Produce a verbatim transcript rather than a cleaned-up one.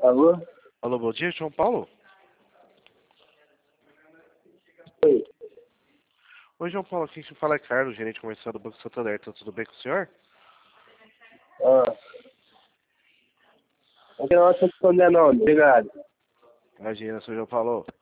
Alô? Alô, bom dia, João Paulo? Oi. Oi, João Paulo, aqui quem fala é Carlos, gerente comercial do Banco Santander. Tá tudo bem com o senhor? Ah. Não tem nossa responder não, obrigado. Imagina, senhor João Paulo.